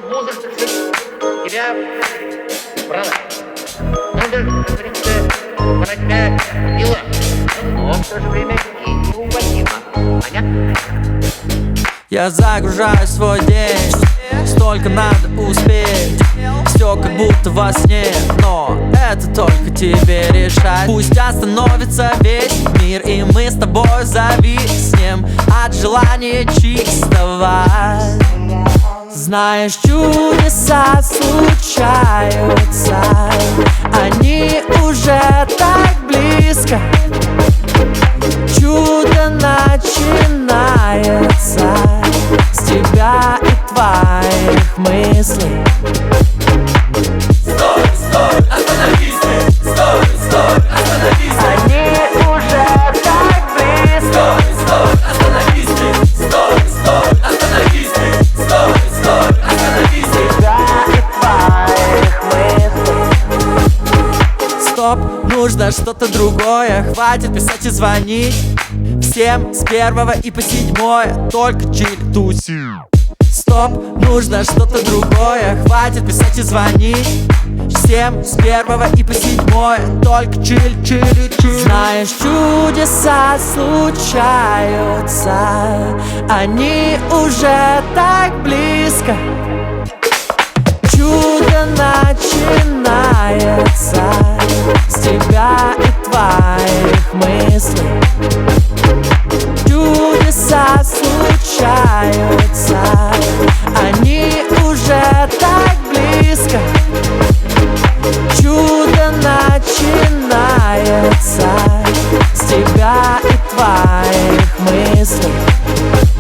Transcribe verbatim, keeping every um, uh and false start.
мозг, так сказать, тебя брала. Надо, как говорится, брать дела, но в то же время и неуводимо. Понятно? Я загружаю свой день, столько надо успеть. Все как будто во сне, но это только тебе решать. Пусть остановится весь мир, и мы с тобой зависнем от желания чистого. Знаешь, чудеса случаются, они уже так близко. Чудо начинается с тебя и твоих мыслей. Стой, стой, остановись ты! Стой, стой, остановись ты! Они уже так близко. Стой, стой, остановись ты! Стой, стой, остановись ты! Стой, стой, остановись ты! Тебя и твоих мыслей. Стоп, нужно что-то другое. Хватит писать и звонить всем с первого и по седьмое, только чили туси. Стоп, нужно что-то другое. Хватит писать и звонить всем с первого и по седьмое, только чили, чили, чили. Знаешь, чудеса случаются, они уже так близко. Чудо начинается с тебя и твоих мыслей. Чудеса случаются, они уже так близко. Чудо начинается с тебя и твоих мыслей.